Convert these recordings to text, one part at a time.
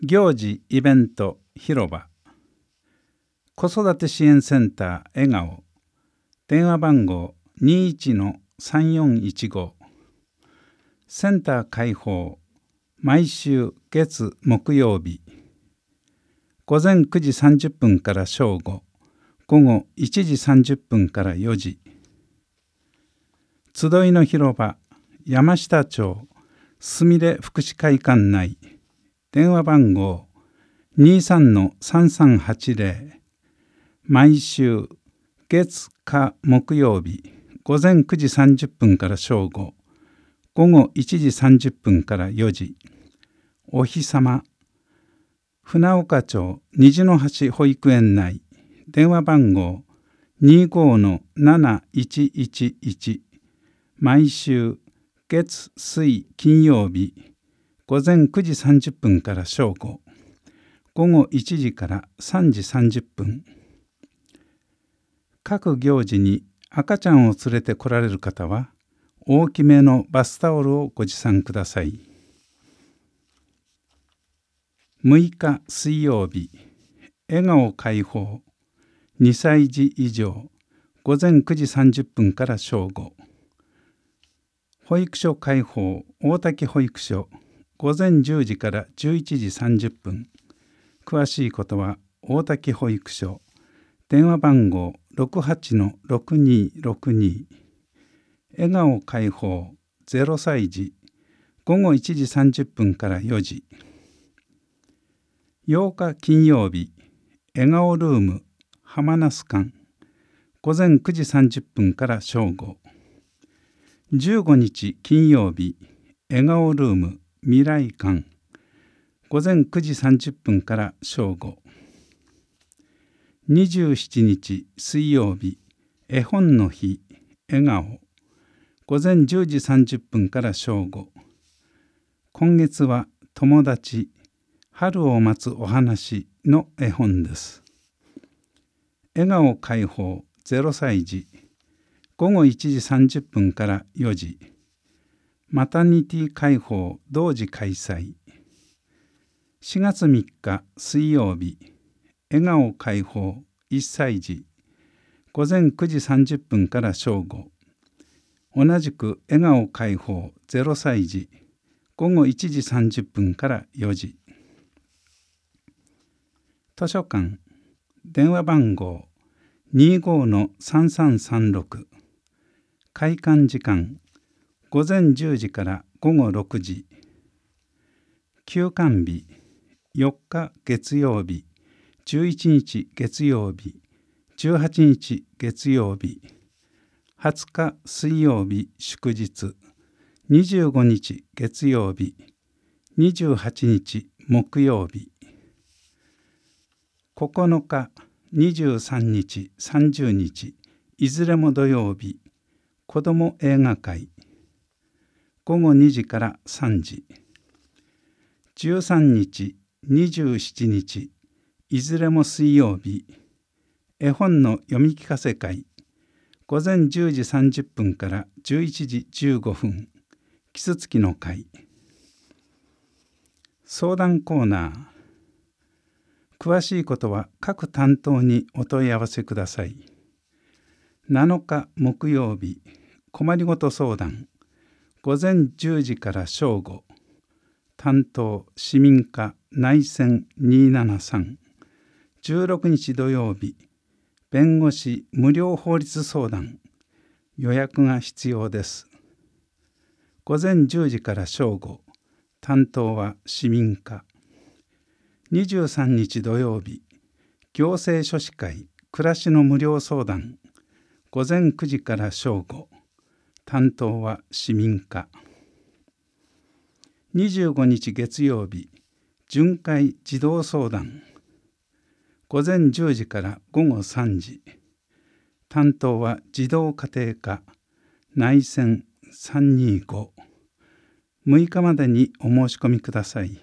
行事イベント広場子育て支援センター笑顔電話番号 21-3415 センター開放毎週月木曜日午前9時30分から正午午後1時30分から4時集いの広場山下町すみれ福祉会館内電話番号 23-3380 毎週月火木曜日午前9時30分から正午午後1時30分から4時お日様船岡町虹の橋保育園内電話番号 25-7111 毎週月水金曜日午前9時30分から正午午後1時から3時30分各行事に赤ちゃんを連れて来られる方は大きめのバスタオルをご持参ください。6日水曜日笑顔開放2歳児以上午前9時30分から正午保育所開放大滝保育所午前10時から11時30分詳しいことは大滝保育所電話番号 68-6262 笑顔開放0歳児午後1時30分から4時8日金曜日笑顔ルーム浜那須館午前9時30分から正午15日金曜日笑顔ルーム未来館午前9時30分から正午27日水曜日絵本の日笑顔午前10時30分から正午今月は友達春を待つお話の絵本です笑顔開放0歳児午後1時30分から4時マタニティ開放同時開催4月3日水曜日笑顔開放1歳児午前9時30分から正午同じく笑顔開放0歳児午後1時30分から4時図書館電話番号 25-3336 開館時間午前10時から午後6時休館日4日月曜日11日月曜日18日月曜日20日水曜日祝日25日月曜日28日木曜日9日23日30日いずれも土曜日子ども映画会午後2時から3時13日27日いずれも水曜日絵本の読み聞かせ会午前10時30分から11時15分キス付きの会相談コーナー詳しいことは各担当にお問い合わせください。7日木曜日困りごと相談午前10時から正午担当市民課内線273 16日土曜日弁護士無料法律相談予約が必要です午前10時から正午担当は市民課23日土曜日行政書士会暮らしの無料相談午前9時から正午担当は市民課25日月曜日巡回児童相談午前10時から午後3時担当は児童家庭課内線325 6日までにお申し込みください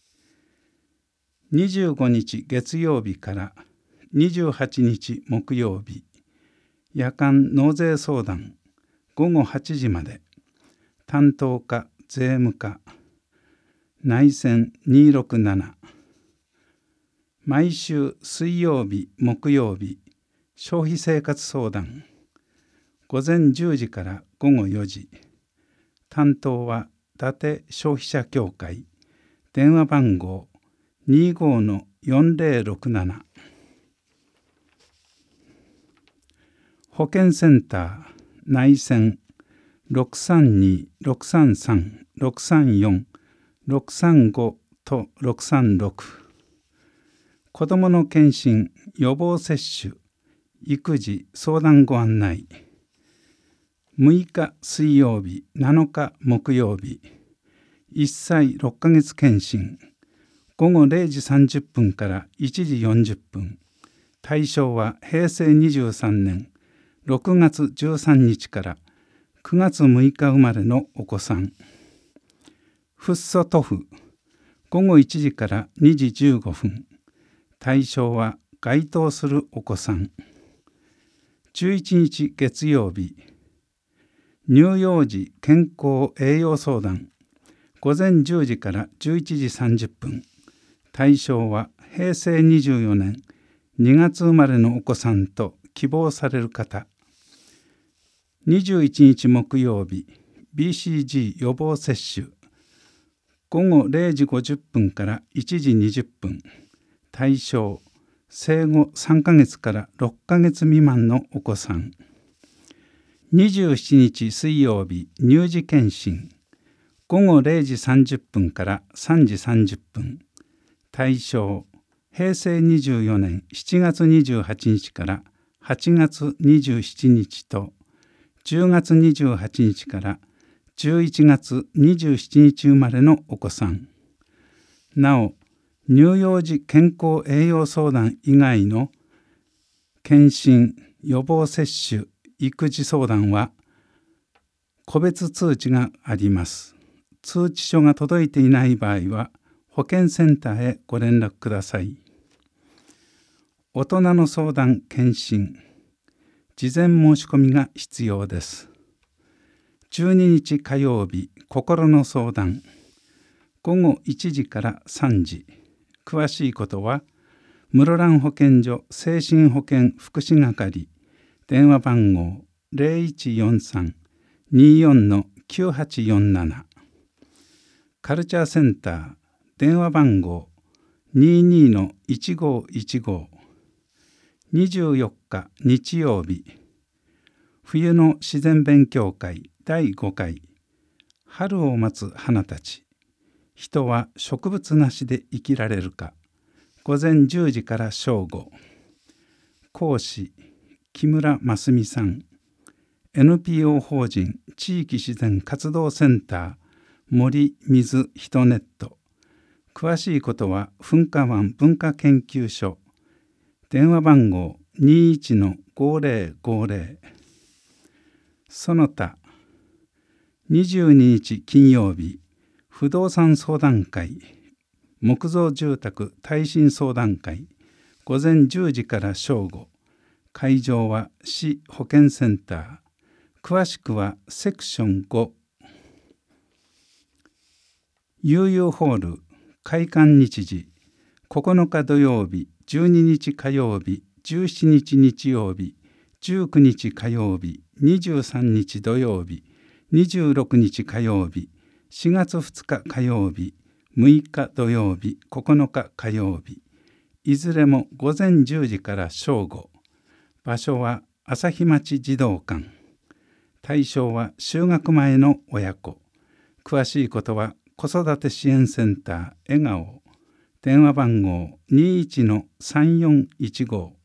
25日月曜日から28日木曜日夜間納税相談午後8時まで担当課税務課内線267 毎週水曜日、木曜日、消費生活相談、午前10時から午後4時。担当は伊達消費者協会。電話番号 25-4067。保健センター内線 632-633-634-635 と636。子どもの検診、予防接種、育児相談ご案内。6日水曜日、7日木曜日、1歳6ヶ月検診、午後0時30分から1時40分。対象は平成23年6月13日から9月6日生まれのお子さん。フッ素塗布、午後1時から2時15分。対象は該当するお子さん。11日月曜日、乳幼児健康栄養相談、午前10時から11時30分。対象は平成24年2月生まれのお子さんと希望される方。21日木曜日、BCG 予防接種、午後0時50分から1時20分。対象、生後3ヶ月から6ヶ月未満のお子さん。27日水曜日、乳児検診、午後0時30分から3時30分。対象、平成24年7月28日から8月27日と10月28日から11月27日生まれのお子さん。なお、乳幼児健康栄養相談以外の検診、予防接種、育児相談は個別通知があります。通知書が届いていない場合は保健センターへご連絡ください。大人の相談検診、事前申し込みが必要です。12日火曜日、心の相談、午後1時から3時。詳しいことは室蘭保健所精神保健福祉係、電話番号 0143-24-9847。カルチャーセンター、電話番号 22-1515。24日日曜日、冬の自然勉強会第5回、春を待つ花たち、人は植物なしで生きられるか。午前10時から正午。講師、木村真澄さん。NPO 法人地域自然活動センター森水人ネット。詳しいことは噴火湾文化研究所。電話番号 21-5050。その他、22日金曜日、不動産相談会、木造住宅耐震相談会、午前10時から正午。会場は市保健センター。詳しくはセクション5。悠々ホール開館日時、9日土曜日、12日火曜日、17日日曜日、19日火曜日、23日土曜日、26日火曜日、4月2日火曜日、6日土曜日、9日火曜日。いずれも午前10時から正午。場所は朝日町児童館。対象は就学前の親子。詳しいことは子育て支援センター笑顔。電話番号 21-3415。